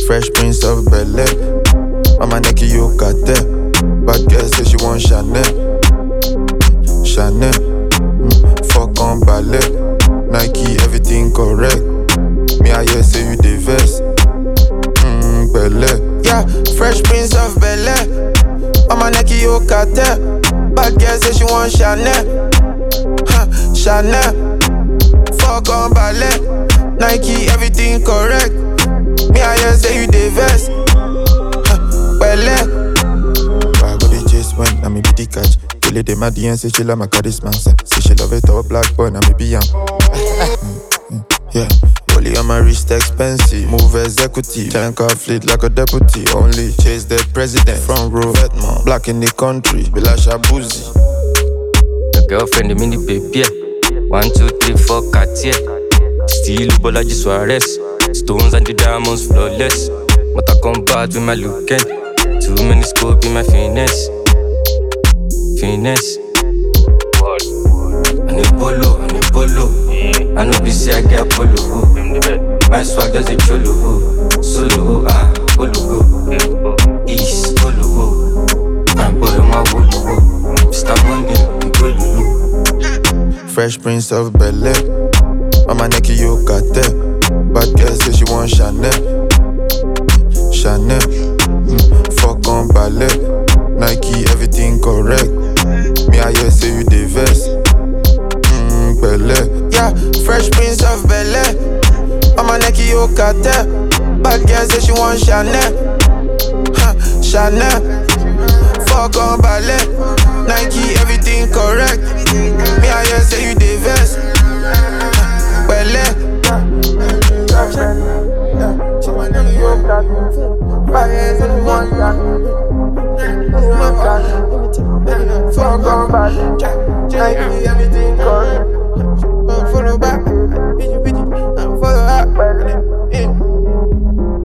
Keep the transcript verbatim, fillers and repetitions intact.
Fresh Prince of Bel-Air. Mama Neki you got that. Bad girl say she want Chanel. Chanel. Mm, fuck on ballet. Nike, everything correct. Me I hear say you the vest. Mmm, Bel-Air. Yeah, Fresh Prince of Bel-Air. Mama Neki you got that. Bad girl say she want Chanel. Huh, Chanel. Fuck on ballet. Nike, everything correct. Me I hear say you the vest. Bel-Air. I go the chase when I me be the catch. Kill it, my D N say she love my charisma. Say she love it all black boy, now me be young. Yeah, only on my wrist expensive. Move executive, tank car fleet like a deputy. Only chase the president. Front row, Vetman, black in the country. Bilasha Boozy. The girlfriend, the mini baby. One, two, three, four, Cartier. Still Bolaji Suarez. Stones and the diamonds flawless. But I come bad with my look end. Too many scope in my finesse. Finesse. I need polo, I need polo. I know be say I get polo. My swag does a cholo. Solo, ah, polo. East, polo. I'm pulling my polo. Mister Money, polo. Fresh Prince of Bel-Air. Mama Neki you got that. Bad girl say she want Chanel. Chanel, mm, fuck on ballet. Nike, everything correct. Me I hear say you the vest. Mmm, Bel-Air. Yeah, Fresh Prince of Bel-Air. Mama Neki you got that. Bad girl say she want Chanel. Huh, Chanel. Fuck on ballet. Nike, everything correct. Me I hear say you the vest. Bel-Air. Fuck on bad, everything correct.